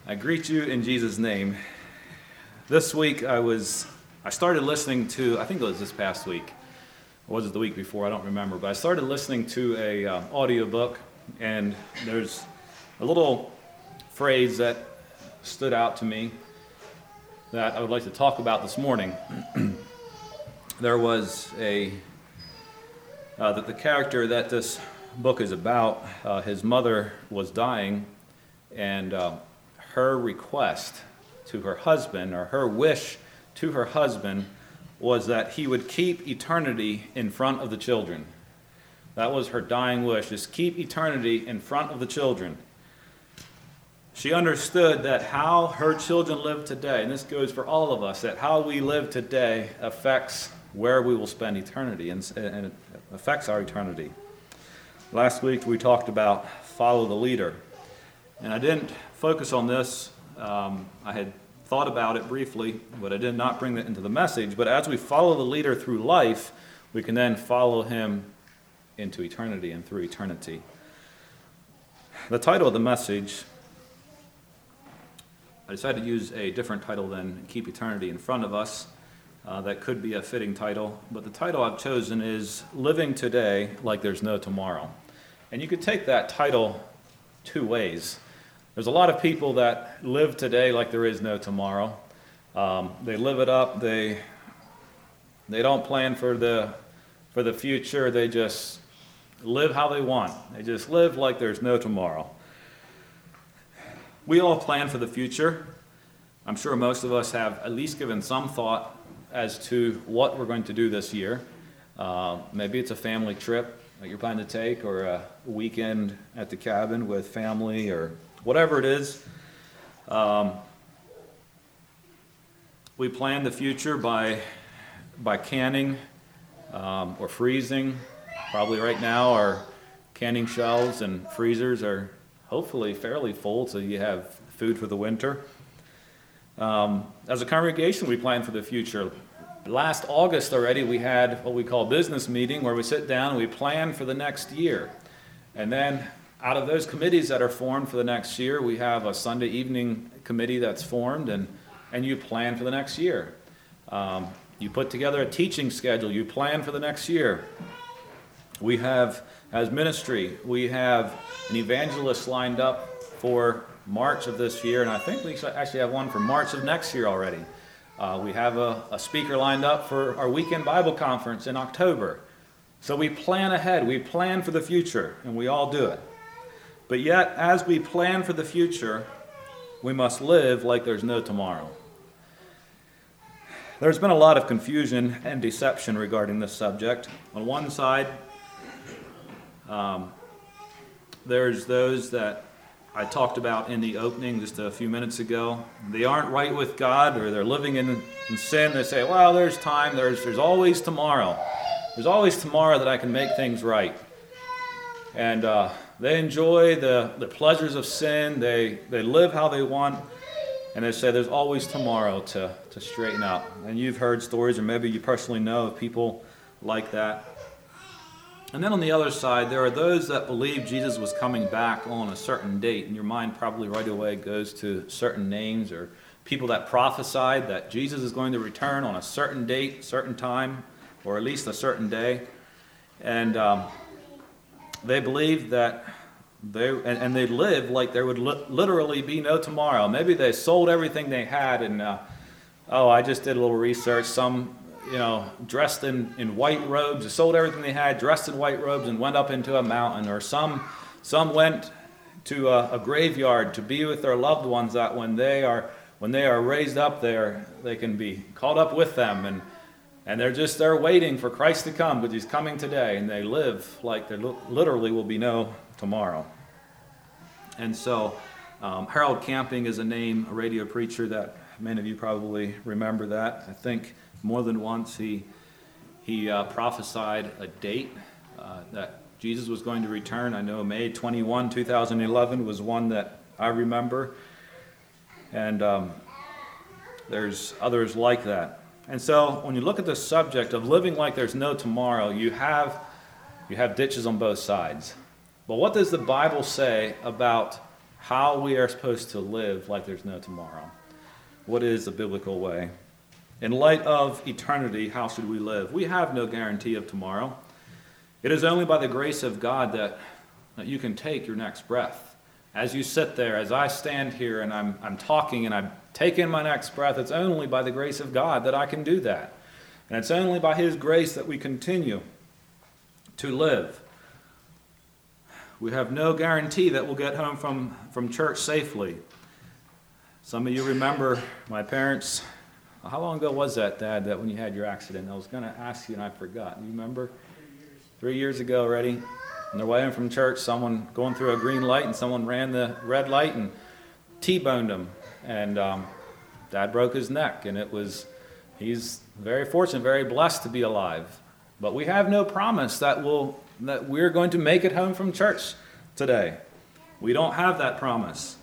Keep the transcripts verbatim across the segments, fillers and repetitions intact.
I greet you in Jesus' name. This week I was, I started listening to, I think it was this past week, or was it the week before, I don't remember, but I started listening to a uh, audiobook, and there's a little phrase that stood out to me that I would like to talk about this morning. There was a, uh, that the character that this book is about, uh, his mother was dying, and uh, her request to her husband, or her wish to her husband, was that he would keep eternity in front of the children. That was her dying wish, is keep eternity in front of the children. She understood that how her children live today, and this goes for all of us, that how we live today affects where we will spend eternity, and, and it affects our eternity. Last week we talked about follow the leader, and I didn't focus on this. Um, I had thought about it briefly, but I did not bring that into the message. But as we follow the leader through life, we can then follow him into eternity and through eternity. The title of the message, I decided to use a different title than Keep Eternity in Front of Us. Uh, that could be a fitting title, but the title I've chosen is Living Today Like There's No Tomorrow. And you could take that title two ways. There's a lot of people that live today like there is no tomorrow. Um, they live it up. They they don't plan for the for the future. They just live how they want. They just live like there's no tomorrow. We all plan for the future. I'm sure most of us have at least given some thought as to what we're going to do this year. Uh, maybe it's a family trip that you're planning to take, or a weekend at the cabin with family, or whatever it is. Um, we plan the future by by canning um, or freezing. Probably right now our canning shelves and freezers are hopefully fairly full, so you have food for the winter. Um, as a congregation, we plan for the future. Last August already, we had what we call business meeting, where we sit down and we plan for the next year. And then out of those committees that are formed for the next year, we have a Sunday evening committee that's formed, and, and you plan for the next year. Um, you put together a teaching schedule. You plan for the next year. We have, as ministry, we have an evangelist lined up for March of this year, and I think we actually have one for March of next year already. Uh, we have a, a speaker lined up for our weekend Bible conference in October. So we plan ahead. We plan for the future, and we all do it. But yet, as we plan for the future, we must live like there's no tomorrow. There's been a lot of confusion and deception regarding this subject. On one side, um, there's those that I talked about in the opening just a few minutes ago. They aren't right with God, or they're living in, in sin. They say, well, there's time. There's, there's always tomorrow. There's always tomorrow that I can make things right. And uh, they enjoy the, the pleasures of sin. They they live how they want. And they say there's always tomorrow to, to straighten out. And you've heard stories, or maybe you personally know of people like that. And then on the other side, there are those that believe Jesus was coming back on a certain date. And your mind probably right away goes to certain names, or people that prophesied that Jesus is going to return on a certain date, certain time, or at least a certain day. And um, they believe that they, and, and they live like there would li- literally be no tomorrow. Maybe they sold everything they had, and, uh, oh, I just did a little research. Some, you know, dressed in, in white robes, sold everything they had, dressed in white robes, and went up into a mountain. Or some some went to a, a graveyard to be with their loved ones, that when they are when they are raised up there, they can be caught up with them. And And they're just there waiting for Christ to come, because he's coming today, and they live like there literally will be no tomorrow. And so um, Harold Camping is a name, a radio preacher that many of you probably remember that. I think more than once he he uh, prophesied a date uh, that Jesus was going to return. I know May twenty-first, two thousand eleven was one that I remember. And um, there's others like that. And so when you look at the subject of living like there's no tomorrow, you have you have ditches on both sides. But what does the Bible say about how we are supposed to live like there's no tomorrow. What is the biblical way? In light of eternity, how should we live? We have no guarantee of tomorrow. It is only by the grace of God that, that you can take your next breath. As you sit there, as I stand here and I'm, I'm talking and I'm taking my next breath, it's only by the grace of God that I can do that. And it's only by His grace that we continue to live. We have no guarantee that we'll get home from, from church safely. Some of you remember my parents. How long ago was that, Dad, that when you had your accident? I was going to ask you and I forgot. You remember? Three years. Three years ago already. On their way home from church, someone going through a green light and someone ran the red light and T-boned him. And um, Dad broke his neck. And it was, he's very fortunate, very blessed to be alive. But we have no promise that we'll, that we're going to make it home from church today. We don't have that promise.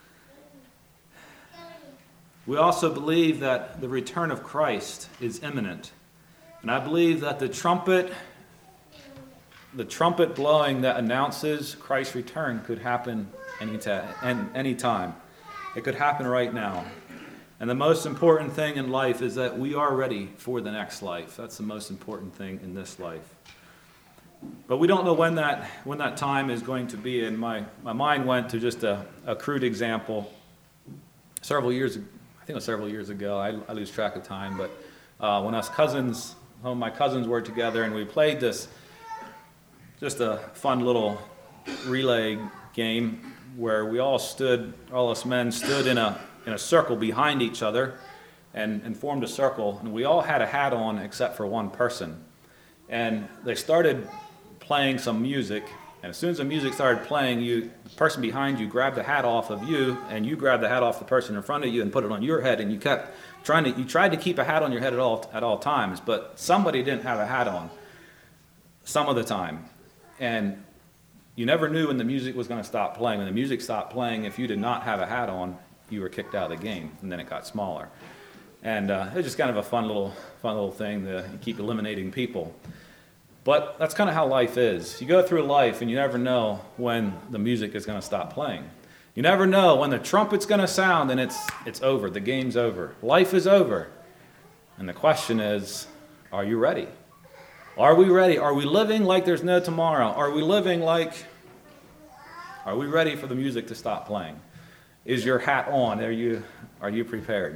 We also believe that the return of Christ is imminent. And I believe that the trumpet, the trumpet blowing that announces Christ's return could happen any, ta- any time. It could happen right now. And the most important thing in life is that we are ready for the next life. That's the most important thing in this life. But we don't know when that when that time is going to be. And my, my mind went to just a, a crude example. Several years ago, I think it was several years ago, I, I lose track of time, but uh, when us cousins, some of my cousins were together and we played this, just a fun little relay game where we all stood, all us men stood in a in a circle behind each other and, and formed a circle, and we all had a hat on except for one person. And they started playing some music, and as soon as the music started playing, you, the person behind you grabbed the hat off of you, and you grabbed the hat off the person in front of you and put it on your head, and you kept trying to, you tried to keep a hat on your head at all at all times, but somebody didn't have a hat on some of the time. And you never knew when the music was going to stop playing. When the music stopped playing, if you did not have a hat on, you were kicked out of the game, and then it got smaller. And uh, it was just kind of a fun little fun little thing to keep eliminating people. But that's kind of how life is. You go through life, and you never know when the music is going to stop playing. You never know when the trumpet's going to sound, and it's it's over. The game's over. Life is over. And the question is, are you ready? Are we ready? Are we living like there's no tomorrow? Are we living like, are we ready for the music to stop playing? Is your hat on? Are you, are you prepared?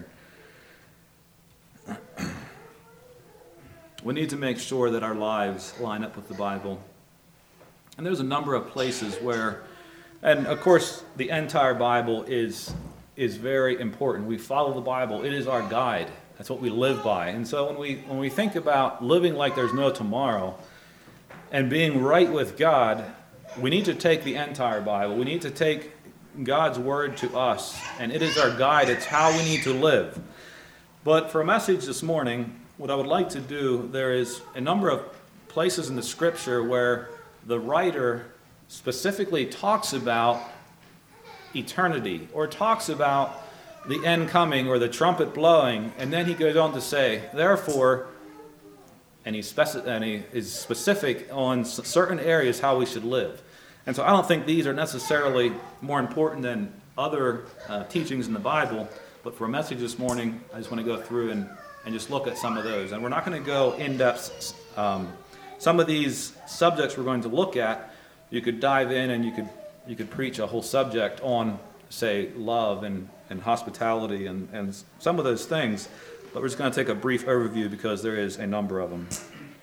We need to make sure that our lives line up with the Bible. And there's a number of places where, and of course the entire Bible is, is very important. We follow the Bible. It is our guide. That's what we live by. And so when we when we think about living like there's no tomorrow and being right with God, we need to take the entire Bible. We need to take God's word to us, and it is our guide. It's how we need to live. But for a message this morning, what I would like to do, there is a number of places in the scripture where the writer specifically talks about eternity or talks about the end coming or the trumpet blowing, and then he goes on to say, therefore, and he, speci- and he is specific on s- certain areas how we should live. And so I don't think these are necessarily more important than other uh, teachings in the Bible, but for a message this morning, I just want to go through and, and just look at some of those. And we're not going to go in-depth. Um, some of these subjects we're going to look at, you could dive in and you could you could preach a whole subject on, say, love and, and hospitality and, and some of those things, but we're just going to take a brief overview because there is a number of them.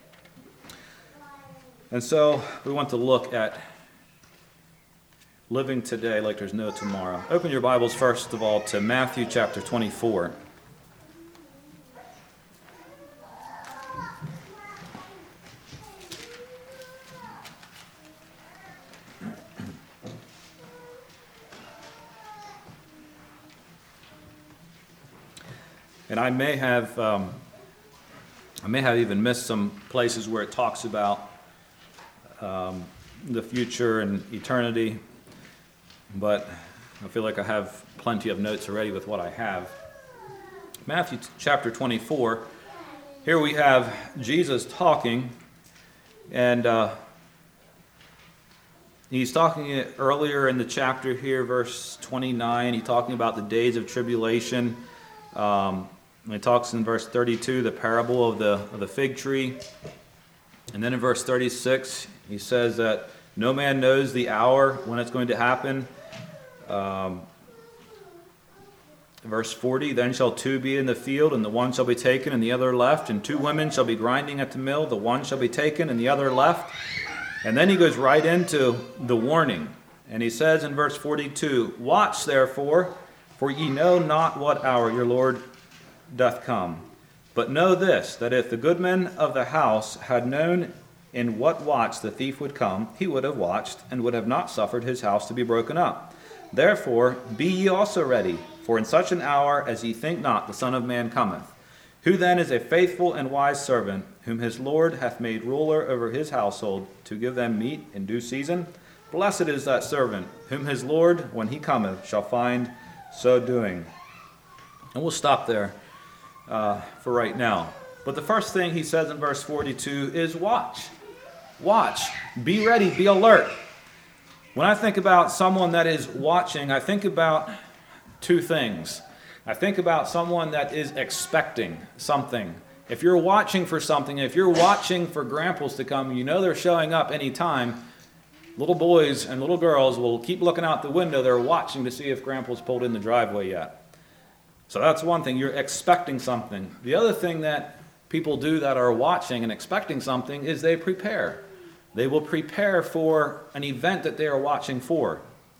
And so we want to look at living today like there's no tomorrow. Open your Bibles, first of all, to Matthew chapter twenty-four. And I may have, um, I may have even missed some places where it talks about um, the future and eternity, but I feel like I have plenty of notes already with what I have. Matthew chapter twenty-four, here we have Jesus talking, and uh, he's talking earlier in the chapter here, verse twenty-nine, he's talking about the days of tribulation. Um, he talks in verse thirty-two, the parable of the, of the fig tree. And then in verse thirty-six, he says that no man knows the hour when it's going to happen. Um, verse forty, then shall two be in the field, and the one shall be taken and the other left, and two women shall be grinding at the mill, the one shall be taken and the other left. And then he goes right into the warning. And he says in verse forty-two, watch therefore, for ye know not what hour your Lord doth come. But know this, that if the goodman of the house had known in what watch the thief would come, he would have watched, and would have not suffered his house to be broken up. Therefore be ye also ready, for in such an hour as ye think not, the Son of Man cometh. Who then is a faithful and wise servant, whom his Lord hath made ruler over his household, to give them meat in due season? Blessed is that servant, whom his Lord, when he cometh, shall find so doing. And we'll stop there uh, for right now. But the first thing he says in verse forty-two is watch. Watch. Be ready. Be alert. When I think about someone that is watching, I think about two things. I think about someone that is expecting something. If you're watching for something, if you're watching for grandpas to come, you know they're showing up any time. Little boys and little girls will keep looking out the window. They're watching to see if grandpa's pulled in the driveway yet. So that's one thing. You're expecting something. The other thing that people do that are watching and expecting something is they prepare. They will prepare for an event that they are watching for.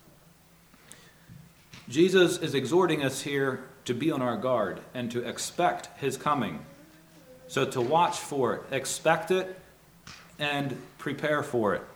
Jesus is exhorting us here to be on our guard and to expect his coming. So to watch for it, expect it, and prepare for it.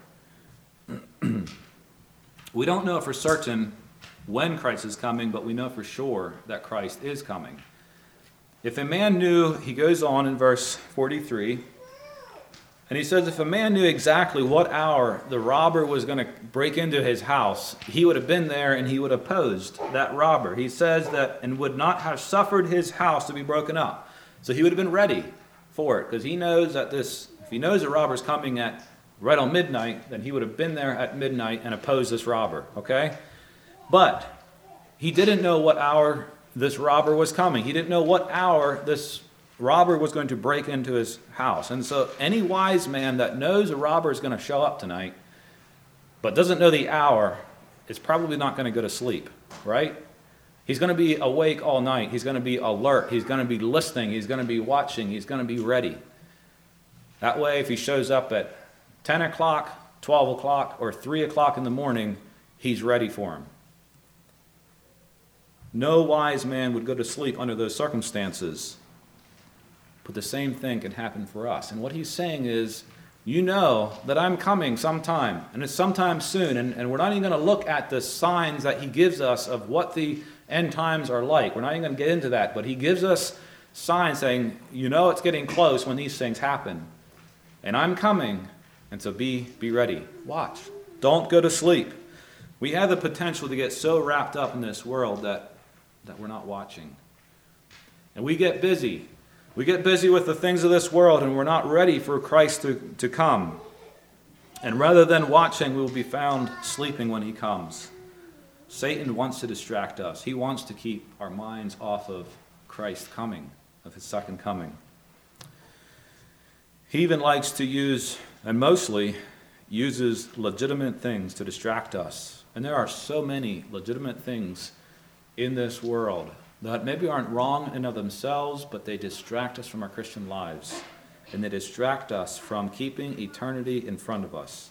We don't know for certain when Christ is coming, but we know for sure that Christ is coming. If a man knew, he goes on in verse forty-three, and he says, if a man knew exactly what hour the robber was going to break into his house, he would have been there and he would have opposed that robber. He says that, and would not have suffered his house to be broken up. So he would have been ready for it, because he knows that this, if he knows a robber's coming at right on midnight, then he would have been there at midnight and opposed this robber, okay? But he didn't know what hour this robber was coming. He didn't know what hour this robber was going to break into his house. And so any wise man that knows a robber is going to show up tonight, but doesn't know the hour, is probably not going to go to sleep, right? He's going to be awake all night. He's going to be alert. He's going to be listening. He's going to be watching. He's going to be ready. That way, if he shows up at ten o'clock, twelve o'clock, or three o'clock in the morning, he's ready for him. No wise man would go to sleep under those circumstances. But the same thing can happen for us. And what he's saying is, you know that I'm coming sometime, and it's sometime soon, and, and we're not even going to look at the signs that he gives us of what the end times are like. We're not even going to get into that, but he gives us signs saying, you know it's getting close when these things happen. And I'm coming, and so be, be ready. Watch. Don't go to sleep. We have the potential to get so wrapped up in this world that, that we're not watching. And we get busy. We get busy with the things of this world, and we're not ready for Christ to, to come. And rather than watching, we will be found sleeping when he comes. Satan wants to distract us. He wants to keep our minds off of Christ coming, of his second coming. He even likes to use, and mostly uses, legitimate things to distract us. And there are so many legitimate things in this world that maybe aren't wrong in of themselves, but they distract us from our Christian lives. And they distract us from keeping eternity in front of us.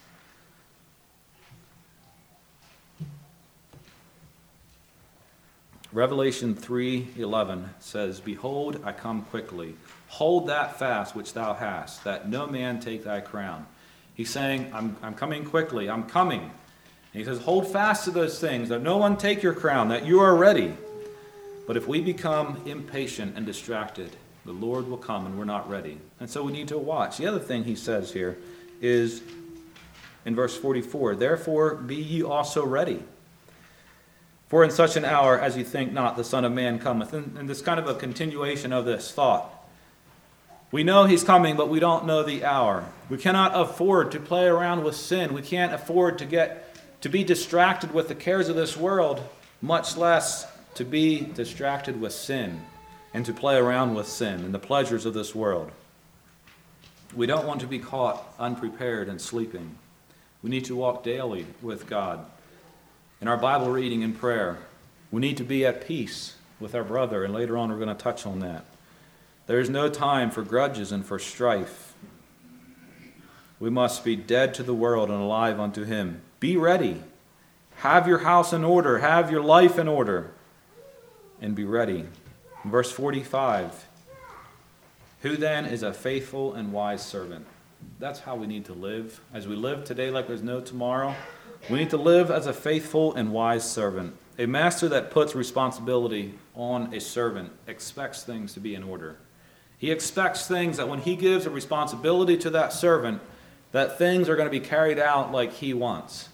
Revelation three eleven says, behold, I come quickly. Hold that fast which thou hast, that no man take thy crown. He's saying, I'm, I'm coming quickly. I'm coming. And he says, hold fast to those things, that no one take your crown, that you are ready. But if we become impatient and distracted, the Lord will come and we're not ready. And so we need to watch. The other thing he says here is in verse forty-four, therefore be ye also ready. For in such an hour as ye think not, the Son of Man cometh. And, and this kind of a continuation of this thought. We know he's coming, but we don't know the hour. We cannot afford to play around with sin. We can't afford to get to be distracted with the cares of this world, much less to be distracted with sin and to play around with sin and the pleasures of this world. We don't want to be caught unprepared and sleeping. We need to walk daily with God in our Bible reading and prayer. We need to be at peace with our brother, and later on we're going to touch on that. There is no time for grudges and for strife. We must be dead to the world and alive unto him. Be ready. Have your house in order. Have your life in order. And be ready. In verse forty-five, who then is a faithful and wise servant? That's how we need to live. As we live today like there's no tomorrow, we need to live as a faithful and wise servant. A master that puts responsibility on a servant expects things to be in order. He expects things that when he gives a responsibility to that servant, that things are going to be carried out like he wants.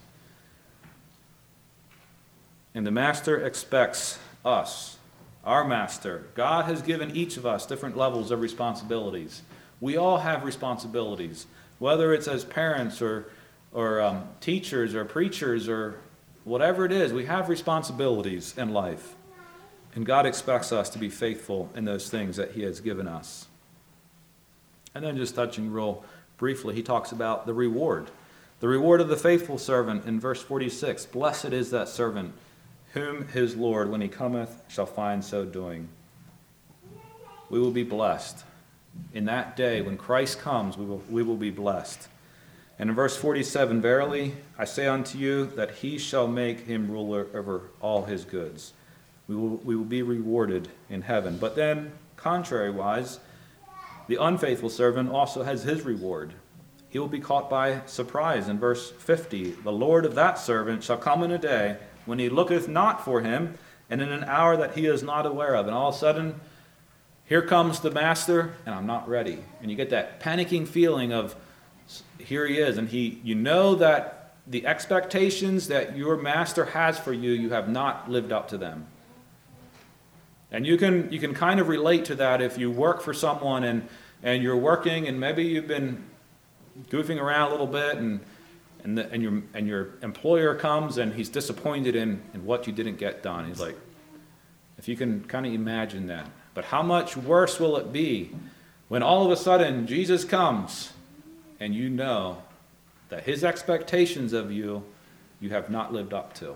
And the master expects us, our master. God has given each of us different levels of responsibilities. We all have responsibilities, whether it's as parents or, or um, teachers or preachers or whatever it is. We have responsibilities in life. And God expects us to be faithful in those things that he has given us. And then just touching real briefly, he talks about the reward. The reward of the faithful servant in verse forty-six. Blessed is that servant whom his Lord, when he cometh, shall find so doing. We will be blessed. In that day, when Christ comes, we will, we will be blessed. And in verse forty-seven, verily I say unto you that he shall make him ruler over all his goods. We will, we will be rewarded in heaven. But then, contrary-wise, the unfaithful servant also has his reward. He will be caught by surprise. In verse fifty, the Lord of that servant shall come in a day when he looketh not for him, and in an hour that he is not aware of. And all of a sudden, here comes the master, and I'm not ready. And you get that panicking feeling of, here he is. And he, you know that the expectations that your master has for you, you have not lived up to them. And you can you can kind of relate to that if you work for someone and, and you're working and maybe you've been goofing around a little bit and and, the, and your and your employer comes and he's disappointed in, in what you didn't get done. He's like, if you can kind of imagine that. But how much worse will it be when all of a sudden Jesus comes and you know that his expectations of you, you have not lived up to.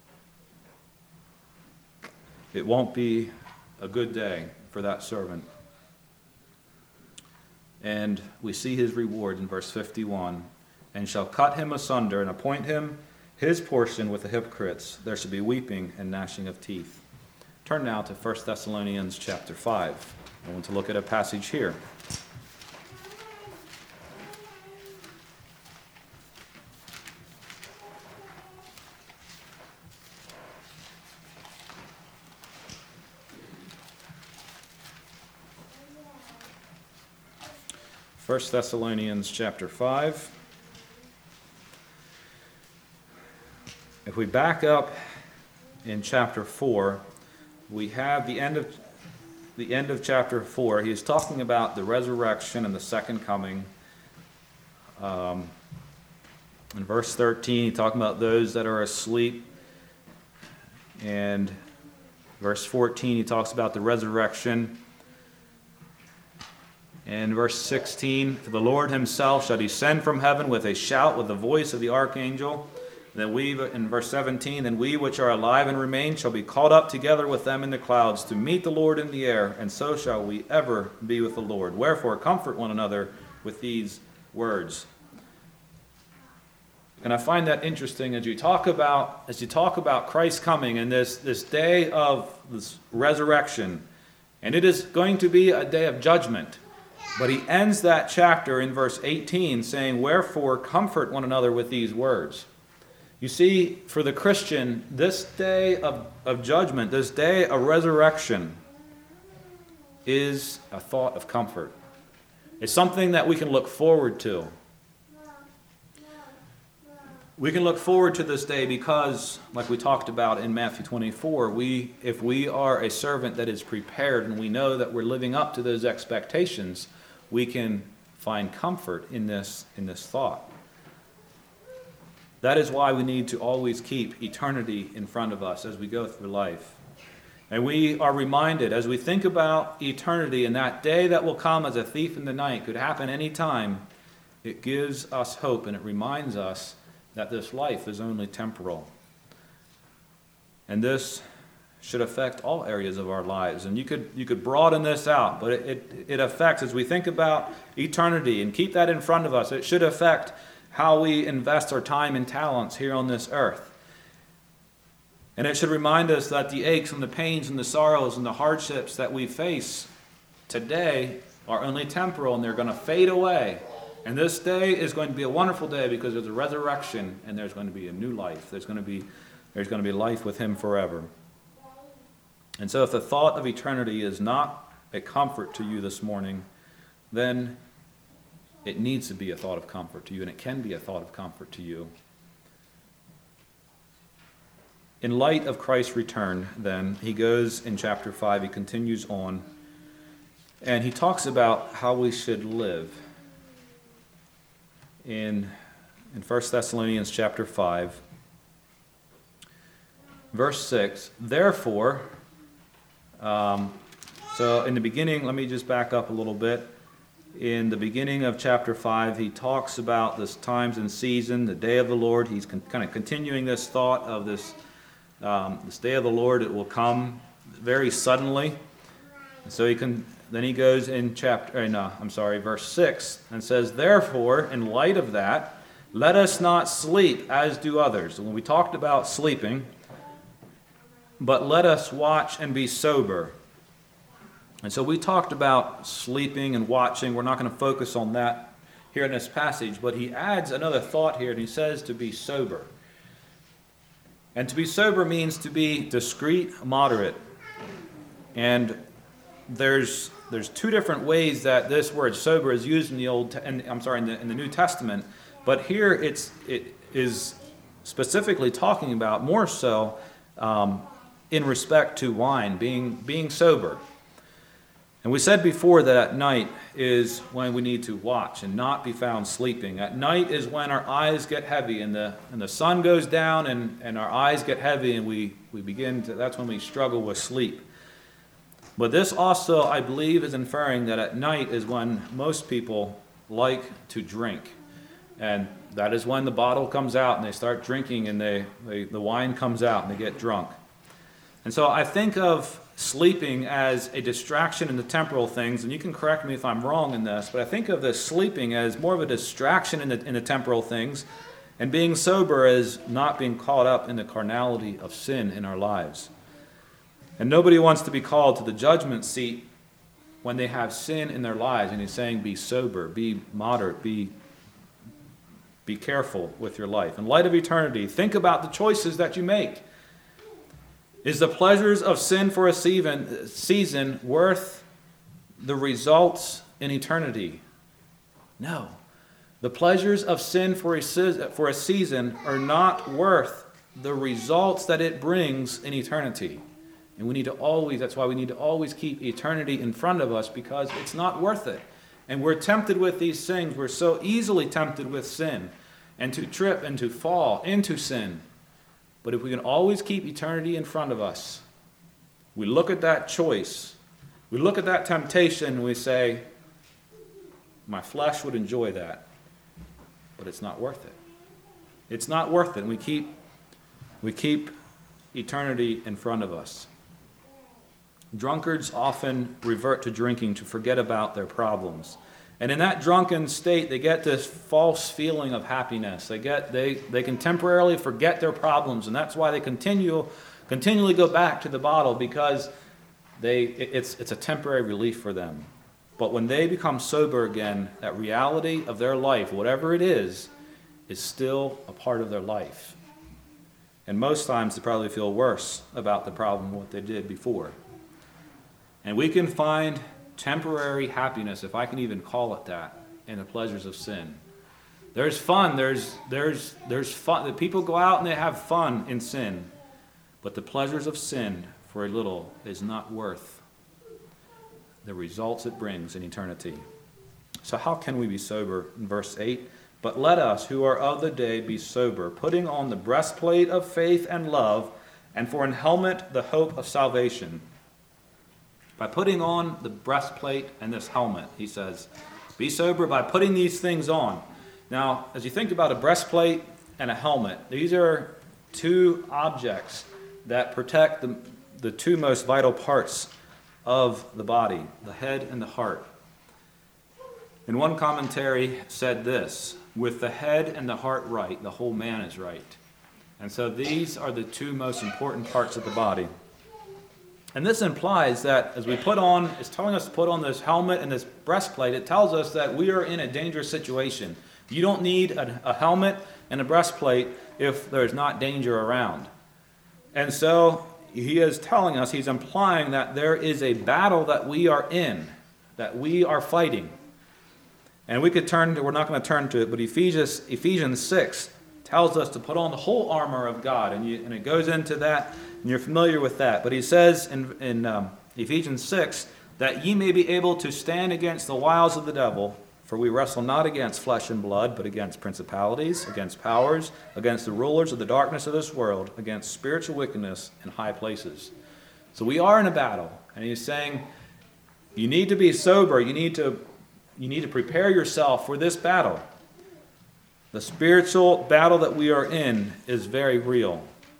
It won't be a good day for that servant. And we see his reward in verse fifty-one. And shall cut him asunder and appoint him his portion with the hypocrites. There shall be weeping and gnashing of teeth. Turn now to First Thessalonians chapter five. I want to look at a passage here. First Thessalonians chapter five. If we back up in chapter four, we have the end of the end of chapter four. He is talking about the resurrection and the second coming. Um, in verse thirteen, he's talking about those that are asleep. And verse fourteen, he talks about the resurrection. And verse sixteen, for the Lord himself shall descend from heaven with a shout, with the voice of the archangel. Then we, in verse seventeen, then we which are alive and remain shall be caught up together with them in the clouds to meet the Lord in the air, and so shall we ever be with the Lord. Wherefore comfort one another with these words. And I find that interesting as you talk about as you talk about Christ coming and this, this day of this resurrection. And it is going to be a day of judgment. But he ends that chapter in verse eighteen saying, wherefore comfort one another with these words. You see, for the Christian, this day of, of judgment, this day of resurrection is a thought of comfort. It's something that we can look forward to. We can look forward to this day because, like we talked about in Matthew twenty-four, we, if we are a servant that is prepared and we know that we're living up to those expectations, we can find comfort in this, in this thought. That is why we need to always keep eternity in front of us as we go through life. And we are reminded, as we think about eternity and that day that will come as a thief in the night, could happen any time, it gives us hope and it reminds us that this life is only temporal. And this should affect all areas of our lives. And you could you could broaden this out, but it, it, it affects, as we think about eternity and keep that in front of us, it should affect how we invest our time and talents here on this earth. And it should remind us that the aches and the pains and the sorrows and the hardships that we face today are only temporal and they're going to fade away. And this day is going to be a wonderful day because there's a resurrection and there's going to be a new life. There's going to be there's going to be life with him forever. And so if the thought of eternity is not a comfort to you this morning, then it needs to be a thought of comfort to you, and it can be a thought of comfort to you. In light of Christ's return, then, he goes in chapter five, he continues on, and he talks about how we should live. In, in First Thessalonians chapter five, verse six, therefore, um, so in the beginning, let me just back up a little bit. In the beginning of chapter five, he talks about this times and season, the day of the Lord. He's con- kind of continuing this thought of this um, this day of the Lord. It will come very suddenly. And so he can. Then he goes in chapter. No, I'm sorry, verse six, and says, "Therefore, in light of that, let us not sleep as do others." And when we talked about sleeping, but let us watch and be sober. And so we talked about sleeping and watching. We're not going to focus on that here in this passage, but he adds another thought here, and he says to be sober. And to be sober means to be discreet, moderate. And there's there's two different ways that this word sober is used in the Old, in, I'm sorry, in the, in the New Testament. But here it's it is specifically talking about more so um, in respect to wine, being being sober. And we said before that at night is when we need to watch and not be found sleeping. At night is when our eyes get heavy and the and the sun goes down and, and our eyes get heavy and we, we begin to, that's when we struggle with sleep. But this also, I believe, is inferring that at night is when most people like to drink. And that is when the bottle comes out and they start drinking and they, they the wine comes out and they get drunk. And so I think of sleeping as a distraction in the temporal things, and you can correct me if I'm wrong in this, but I think of this sleeping as more of a distraction in the, in the temporal things, and being sober as not being caught up in the carnality of sin in our lives. And nobody wants to be called to the judgment seat when they have sin in their lives, and he's saying be sober, be moderate, be, be careful with your life. In light of eternity, think about the choices that you make. Is the pleasures of sin for a season, season worth the results in eternity? No. The pleasures of sin for a, for a season are not worth the results that it brings in eternity. And we need to always, that's why we need to always keep eternity in front of us, because it's not worth it. And we're tempted with these things. We're so easily tempted with sin and to trip and to fall into sin. But if we can always keep eternity in front of us, we look at that choice, we look at that temptation, and we say, my flesh would enjoy that, but it's not worth it. It's not worth it. And we keep, we keep eternity in front of us. Drunkards often revert to drinking to forget about their problems. And in that drunken state, they get this false feeling of happiness. They get they, they can temporarily forget their problems, and that's why they continue continually go back to the bottle, because they it's it's a temporary relief for them. But when they become sober again, that reality of their life, whatever it is, is still a part of their life. And most times they probably feel worse about the problem than what they did before. And we can find temporary happiness, if I can even call it that, in the pleasures of sin. There's fun, there's there's there's fun. The people go out and they have fun in sin. But the pleasures of sin for a little is not worth the results it brings in eternity. So how can we be sober? In verse eight, But let us, who are of the day, be sober, putting on the breastplate of faith and love, and for an helmet the hope of salvation. By putting on the breastplate and this helmet, he says, be sober by putting these things on. Now, as you think about a breastplate and a helmet, these are two objects that protect the, the two most vital parts of the body, the head and the heart. And one commentary said this, with the head and the heart right, the whole man is right. And so these are the two most important parts of the body. And this implies that as we put on, it's telling us to put on this helmet and this breastplate, it tells us that we are in a dangerous situation. You don't need a, a helmet and a breastplate if there's not danger around. And so he is telling us, he's implying that there is a battle that we are in, that we are fighting. And we could turn to, we're not going to turn to it, but Ephesians, Ephesians six tells us to put on the whole armor of God. And, you, and it goes into that, and you're familiar with that. But he says in, in um, Ephesians six, that ye may be able to stand against the wiles of the devil, for we wrestle not against flesh and blood, but against principalities, against powers, against the rulers of the darkness of this world, against spiritual wickedness in high places. So we are in a battle. And he's saying, you need to be sober. You need to, you need to prepare yourself for this battle. The spiritual battle that we are in is very real.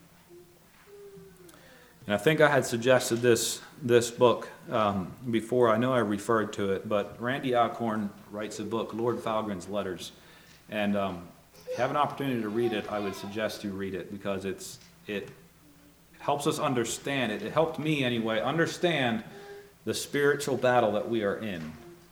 And I think I had suggested this this book um, before. I know I referred to it, but Randy Alcorn writes a book, Lord Falgren's Letters. And um, if you have an opportunity to read it, I would suggest you read it because it's it helps us understand it. It helped me anyway understand the spiritual battle that we are in.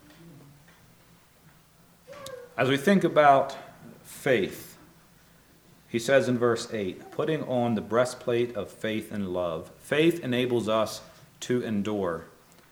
As we think about faith, he says in verse eight, putting on the breastplate of faith and love. Faith enables us to endure.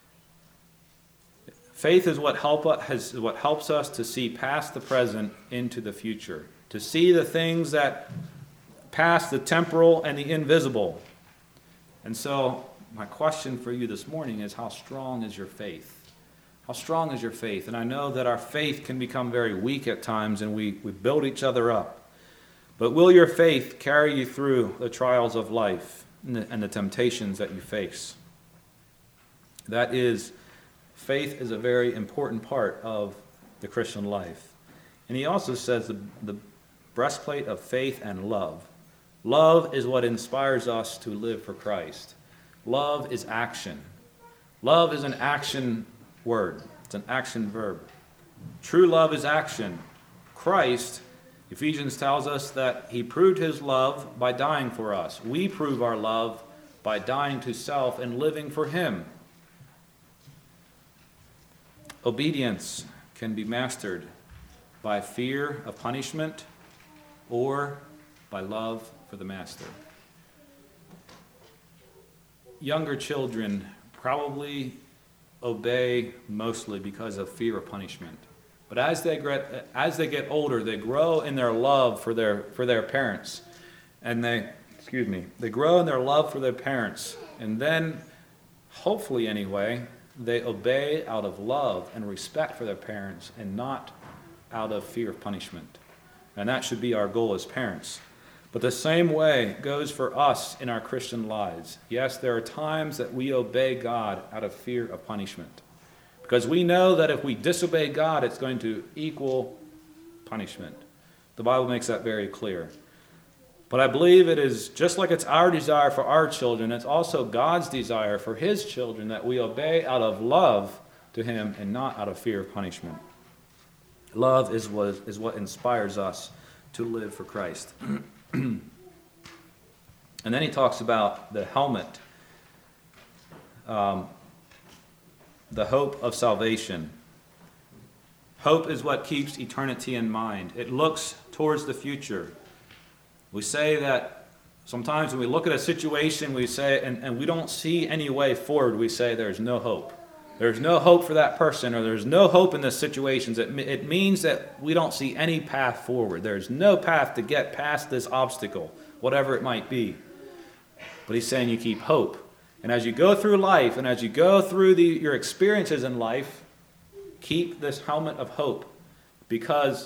Faith is what help has what helps us to see past the present into the future, to see the things that pass the temporal and the invisible. And so my question for you this morning is, how strong is your faith? How strong is your faith? And I know that our faith can become very weak at times, and we, we build each other up. But will your faith carry you through the trials of life and the, and the temptations that you face? That is, faith is a very important part of the Christian life. And he also says the, the breastplate of faith and love. Love is what inspires us to live for Christ. Love is action. Love is an action word. It's an action verb. True love is action. Christ, Ephesians tells us that he proved his love by dying for us. We prove our love by dying to self and living for him. Obedience can be mastered by fear of punishment or by love for the master. Younger children probably obey mostly because of fear of punishment. But as they get as they get older, they grow in their love for their for their parents, and they excuse me they grow in their love for their parents, and then hopefully anyway they obey out of love and respect for their parents, and not out of fear of punishment. And that should be our goal as parents. But the same way goes for us in our Christian lives. Yes, there are times that we obey God out of fear of punishment, because we know that if we disobey God, it's going to equal punishment. The Bible makes that very clear. But I believe it is just like it's our desire for our children, it's also God's desire for his children that we obey out of love to him and not out of fear of punishment. Love is what, is what inspires us to live for Christ. And then he talks about the helmet, um, the hope of salvation. Hope is what keeps eternity in mind. It looks towards the future. We say that sometimes when we look at a situation, we say, and, and we don't see any way forward, we say there's no hope. There's no hope for that person, or there's no hope in this situation. It, it means that we don't see any path forward. There's no path to get past this obstacle, whatever it might be. But he's saying you keep hope. And as you go through life, and as you go through the, your experiences in life, keep this helmet of hope. Because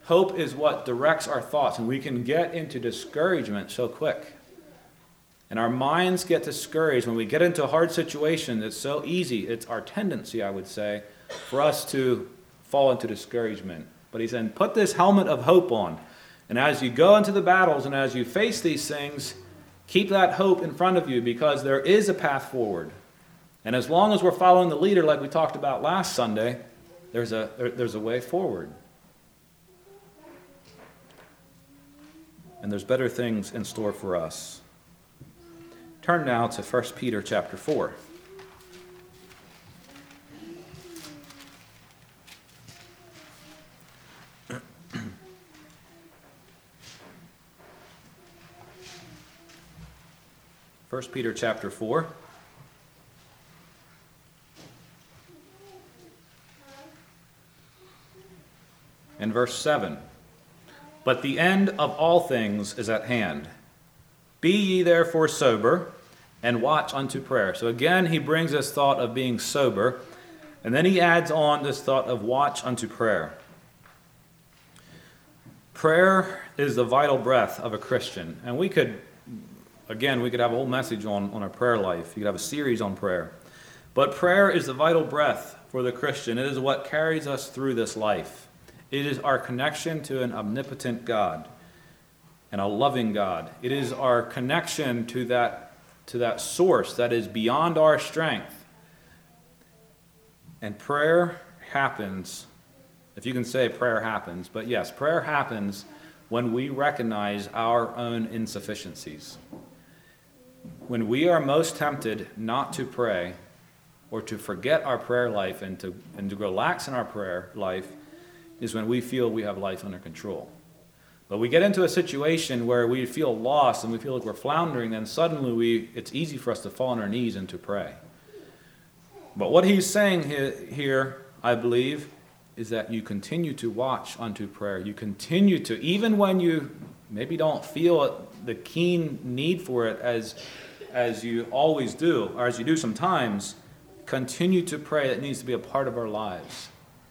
Hope is what directs our thoughts, and we can get into discouragement so quick. And our minds get discouraged when we get into a hard situation. It's so easy. It's our tendency, I would say, for us to fall into discouragement. But he's saying, put this helmet of hope on. And as you go into the battles and as you face these things, keep that hope in front of you, because there is a path forward. And as long as we're following the leader like we talked about last Sunday, there's a, there, there's a way forward. And there's better things in store for us. Turn now to First Peter chapter four. First Peter chapter four. And verse seven. But the end of all things is at hand. Be ye therefore sober, and watch unto prayer. So again, he brings this thought of being sober, and then he adds on this thought of watch unto prayer. Prayer is the vital breath of a Christian. And we could, again, we could have a whole message on, on our prayer life. You could have a series on prayer. But prayer is the vital breath for the Christian. It is what carries us through this life. It is our connection to an omnipotent God and a loving God. It is our connection to that to that source that is beyond our strength. And prayer happens, if you can say prayer happens, but yes, prayer happens when we recognize our own insufficiencies. When we are most tempted not to pray or to forget our prayer life and to, and to relax in our prayer life is when we feel we have life under control. But we get into a situation where we feel lost and we feel like we're floundering, then suddenly we it's easy for us to fall on our knees and to pray. But what he's saying here, I believe, is that you continue to watch unto prayer. You continue to, even when you maybe don't feel the keen need for it as, as you always do, or as you do sometimes, continue to pray. It needs to be a part of our lives.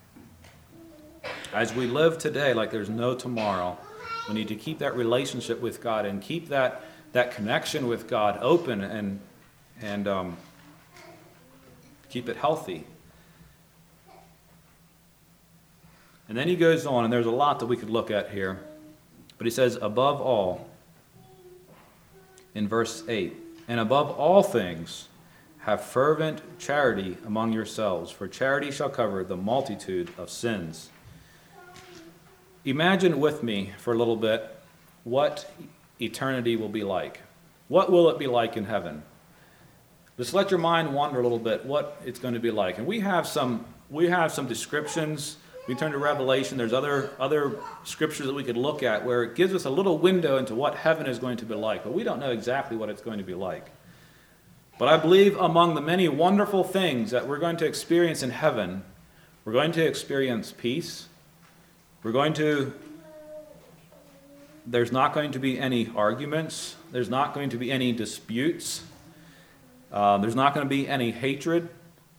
As we live today like there's no tomorrow, we need to keep that relationship with God and keep that, that connection with God open and, and um, keep it healthy. And then he goes on, and there's a lot that we could look at here. But he says, above all, in verse eight, and above all things, have fervent charity among yourselves, for charity shall cover the multitude of sins. Imagine with me for a little bit what eternity will be like. What will it be like in heaven? Just let your mind wander a little bit what it's going to be like. And we have some we have some descriptions. We turn to Revelation. There's other other scriptures that we could look at where it gives us a little window into what heaven is going to be like. But we don't know exactly what it's going to be like. But I believe among the many wonderful things that we're going to experience in heaven, we're going to experience peace. We're going to, there's not going to be any arguments. There's not going to be any disputes. Uh, there's not going to be any hatred.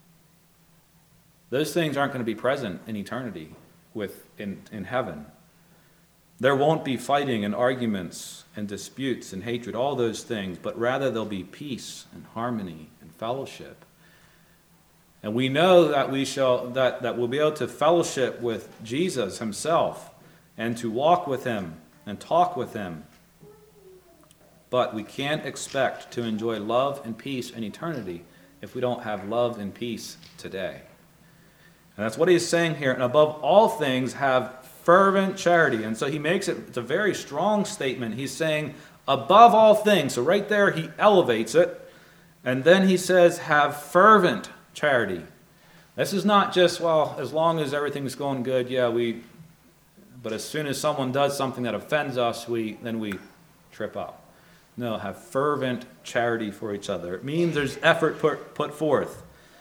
Those things aren't going to be present in eternity with in, in heaven. There won't be fighting and arguments and disputes and hatred, all those things, but rather there'll be peace and harmony and fellowship. And we know that we shall that, that we'll be able to fellowship with Jesus himself and to walk with him and talk with him. But we can't expect to enjoy love and peace in eternity if we don't have love and peace today. And that's what he's saying here. And above all things, have fervent charity. And so he makes it, it's a very strong statement. He's saying above all things. So right there he elevates it. And then he says, have fervent charity. This is not just, well, as long as everything's going good, yeah, we, but as soon as someone does something that offends us, we then we trip up. No, have fervent charity for each other. It means there's effort put, put forth.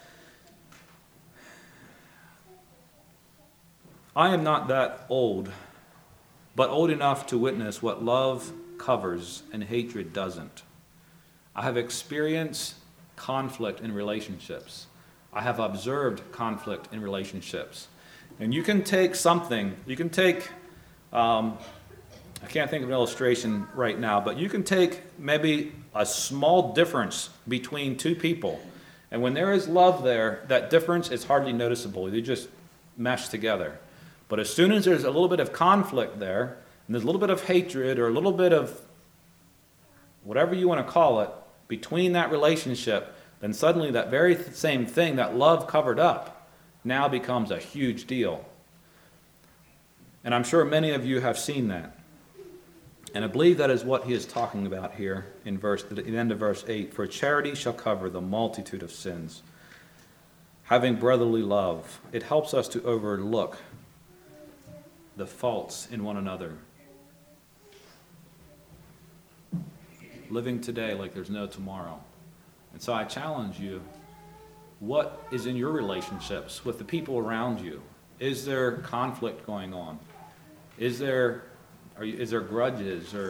I am not that old, but old enough to witness what love covers and hatred doesn't. I have experienced conflict in relationships. I have observed conflict in relationships. And you can take something, you can take Um, I can't think of an illustration right now, but you can take maybe a small difference between two people. And when there is love there, that difference is hardly noticeable. They just mesh together. But as soon as there's a little bit of conflict there, and there's a little bit of hatred or a little bit of whatever you want to call it, between that relationship, then suddenly that very th- same thing that love covered up now becomes a huge deal. And I'm sure many of you have seen that. And I believe that is what he is talking about here in verse, the end of verse eight. For charity shall cover the multitude of sins. Having brotherly love, it helps us to overlook the faults in one another. Living today like there's no tomorrow. And so I challenge you, what is in your relationships with the people around you? Is there conflict going on? Is there Are you, is there grudges? Or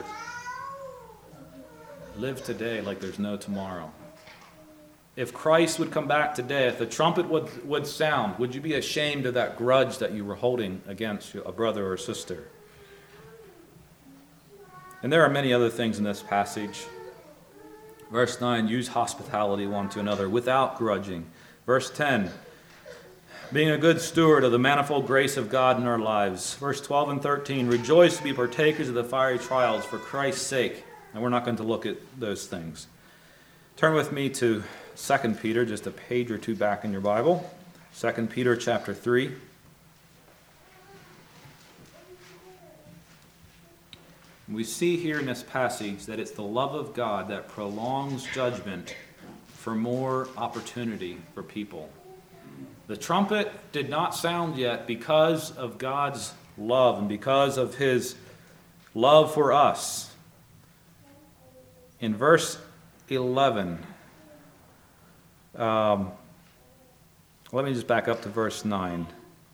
live today like there's no tomorrow. If Christ would come back today, if the trumpet would, would sound, would you be ashamed of that grudge that you were holding against a brother or sister? And there are many other things in this passage. Verse nine, use hospitality one to another without grudging. Verse ten, being a good steward of the manifold grace of God in our lives. Verse twelve and thirteen, rejoice to be partakers of the fiery trials for Christ's sake. And we're not going to look at those things. Turn with me to Second Peter, just a page or two back in your Bible. Second Peter chapter three. We see here in this passage that it's the love of God that prolongs judgment for more opportunity for people. The trumpet did not sound yet because of God's love and because of his love for us. In verse eleven, um, let me just back up to verse nine.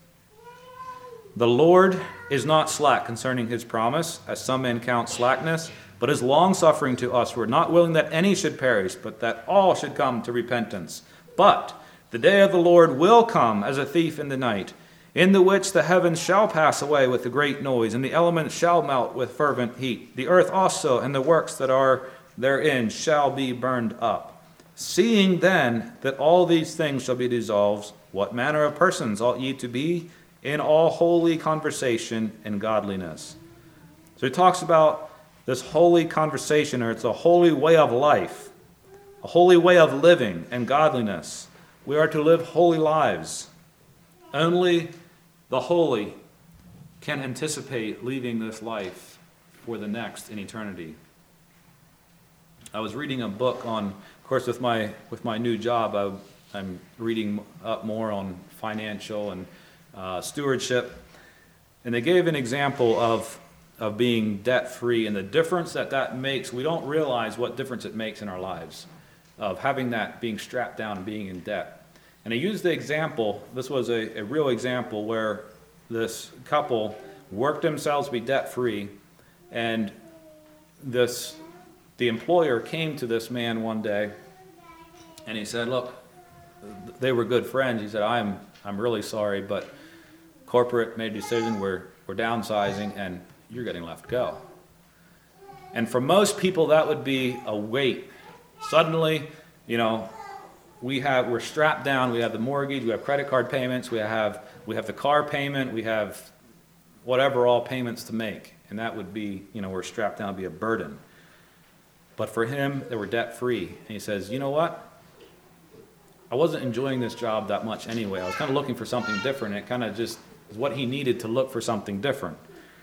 The Lord is not slack concerning his promise, as some men count slackness, but is longsuffering to us. We're not willing that any should perish, but that all should come to repentance. But the day of the Lord will come as a thief in the night, in the which the heavens shall pass away with a great noise, and the elements shall melt with fervent heat. The earth also and the works that are therein shall be burned up. Seeing then that all these things shall be dissolved, what manner of persons ought ye to be in all holy conversation and godliness? So he talks about this holy conversation, or it's a holy way of life, a holy way of living and godliness. We are to live holy lives. Only the holy can anticipate leaving this life for the next in eternity. I was reading a book on, of course, with my with my new job, I, I'm reading up more on financial and uh, stewardship, and they gave an example of of being debt-free and the difference that that makes. We don't realize what difference it makes in our lives of having that, being strapped down and being in debt. And I used the example, this was a, a real example where this couple worked themselves to be debt-free, and this the employer came to this man one day and he said, look, they were good friends. He said, I'm I'm really sorry, but corporate made a decision, we're we're downsizing and you're getting left go. And for most people that would be a weight. Suddenly, you know, we have we're strapped down, we have the mortgage, we have credit card payments, we have we have the car payment, we have whatever all payments to make. And that would be, you know, we're strapped down, to be a burden. But for him, they were debt-free. And he says, you know what? I wasn't enjoying this job that much anyway. I was kind of looking for something different. And it kind of just is what he needed to look for something different.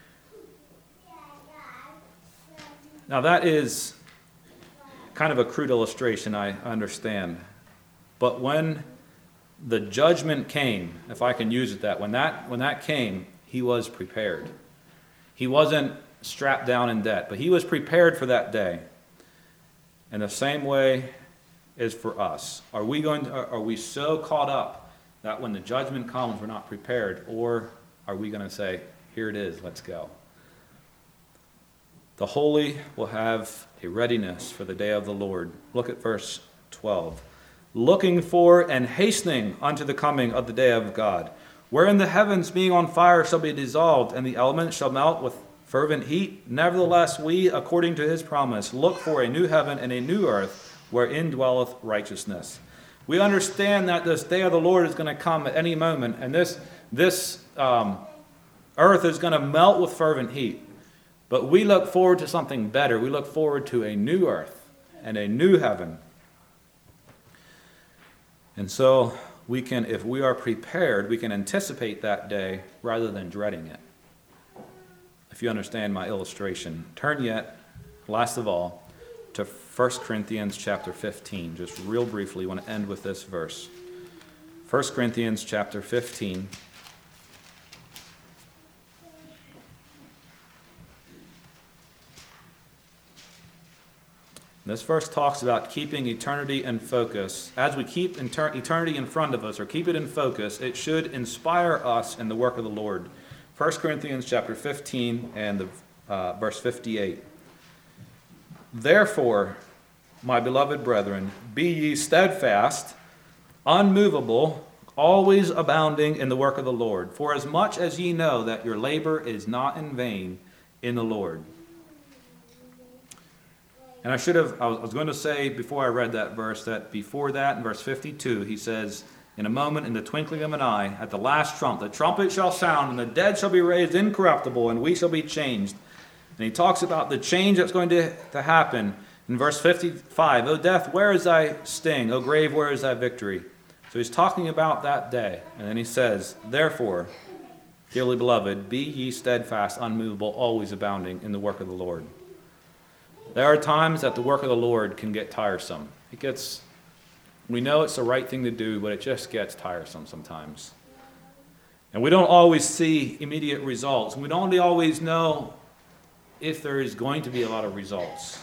Now that is kind of a crude illustration, I understand. But when the judgment came, if I can use it that, when that when that came, he was prepared. He wasn't strapped down in debt, but he was prepared for that day. And the same way is for us. Are we going to, are we so caught up that when the judgment comes, we're not prepared? Or are we going to say, here it is, let's go? The holy will have a readiness for the day of the Lord. Look at verse twelve. Looking for and hastening unto the coming of the day of God, Wherein the heavens being on fire shall be dissolved, and the elements shall melt with fervent heat. Nevertheless, we, according to his promise, look for a new heaven and a new earth, wherein dwelleth righteousness. We understand that this day of the Lord is going to come at any moment, and this, this um, earth is going to melt with fervent heat. But we look forward to something better. We look forward to a new earth and a new heaven. And so we can, if we are prepared, we can anticipate that day rather than dreading it. If you understand my illustration, turn yet, last of all, to First Corinthians chapter fifteen. Just real briefly, I want to end with this verse. First Corinthians chapter fifteen. This verse talks about keeping eternity in focus. As we keep eternity in front of us, or keep it in focus, it should inspire us in the work of the Lord. First Corinthians chapter fifteen and the, uh, verse fifty-eight. Therefore, my beloved brethren, be ye steadfast, unmovable, always abounding in the work of the Lord. For as much as ye know that your labor is not in vain in the Lord. And I should have, I was going to say before I read that verse, that before that, in verse fifty-two, he says, in a moment, in the twinkling of an eye, at the last trump, the trumpet shall sound, and the dead shall be raised incorruptible, and we shall be changed. And he talks about the change that's going to, to happen in verse fifty-five. O death, where is thy sting? O grave, where is thy victory? So he's talking about that day. And then he says, therefore, dearly beloved, be ye steadfast, unmovable, always abounding in the work of the Lord. There are times that the work of the Lord can get tiresome. It gets, we know it's the right thing to do, but it just gets tiresome sometimes. And we don't always see immediate results. We don't always know if there is going to be a lot of results.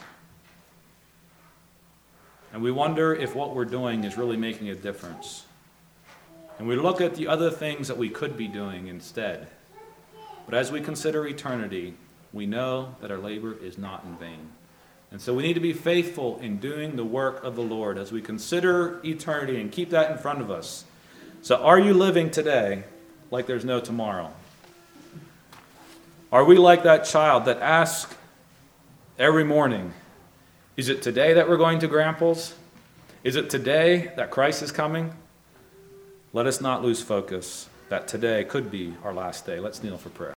And we wonder if what we're doing is really making a difference. And we look at the other things that we could be doing instead. But as we consider eternity, we know that our labor is not in vain. And so we need to be faithful in doing the work of the Lord as we consider eternity and keep that in front of us. So are you living today like there's no tomorrow? Are we like that child that asks every morning, is it today that we're going to Grandpa's? Is it today that Christ is coming? Let us not lose focus that today could be our last day. Let's kneel for prayer.